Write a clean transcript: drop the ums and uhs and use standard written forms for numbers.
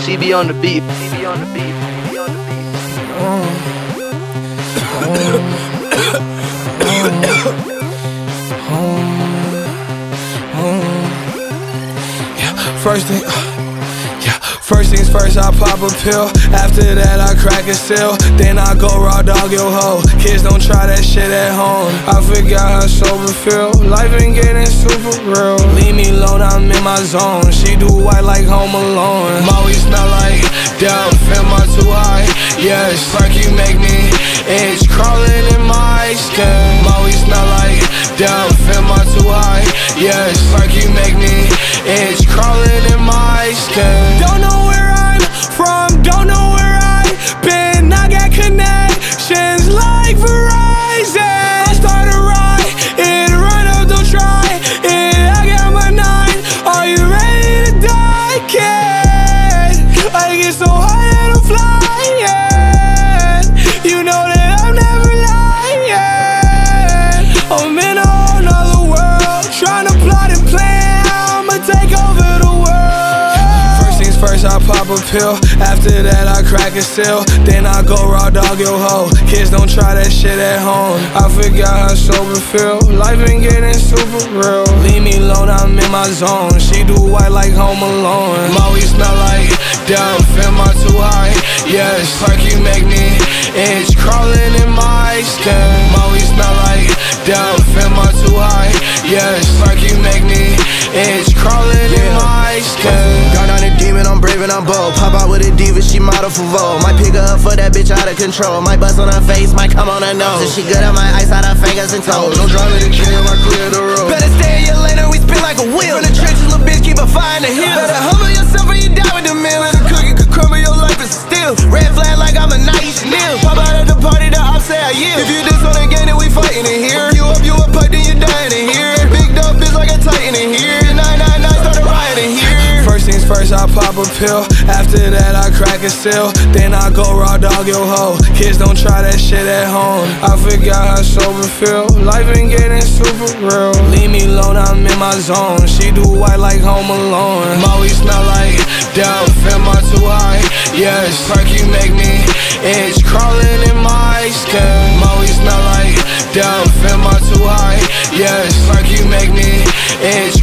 CB on the beat. CB on the beat. CB on the beat. First things first, I pop a pill. After that, I crack a seal. Then I go raw dog your hoe. Kids don't try that shit at home. I forgot how sober feel. Life ain't getting super real. Leave me alone, I'm in my zone. She do white like Home Alone. Molly smell like dope. Am I too high? Yes, like you make me itch. Crawling in my skin. Molly smell like dope. Am I too high? Yes, like you make me itch. Crawling in my skin. Don't know where I'm from, don't know where I've been. I got connections like Verizon. I start a ride, it run up, don't try it. I got my 9, are you ready to die, kid? I get so high that I'm flying. You know that I'm never lying. I'm in a whole nother world, trying to plot and plan how I'ma take over the world. First I pop a pill, after that I crack a seal. Then I go raw dog your hoe. Kids don't try that shit at home. I forgot how sober feel. Life ain't getting super real. Leave me alone, I'm in my zone. She do white like Home Alone. Molly smell like dope. Am I too high? Yes, like you make me itch. Crawling in my skin. Molly smell like dope. Am I too high? Yes, like you make me itch. Crawling in my skin. Gone on a demon, I'm brave and I'm bold. Pop out with a diva, she model for Vogue. Might pick her up for that bitch out of control. Might bust on her face, might come on her nose. If she good, I might ice out her fingers and toes. No drama to kill, I clear the road. Better stay in your lane or we spin like a wheel. From the trenches, little bitch, keep a fire in the hill. Better humble yourself or you die with the meal. And the cookie could crumble, your life is still. Red flag like I'm a nice nil. Pop out at the party, the ops say I yield. If you diss on the game, then we fighting in here. You a pipe, then you dying in here. Big dog bitch like a titan in here. 999 started rioting here. First things first, I pop a pill. After that, I crack a seal. Then I go raw dog your hoe. Kids don't try that shit at home. I forgot how sober feel. Life ain't getting super real. Leave me alone, I'm in my zone. She do white like Home Alone. Molly smell like dope. Am I too high? Yes, like you make me itch. Crawling in my skin. Molly smell like dope. Am I too high? Yes, like you make me itch.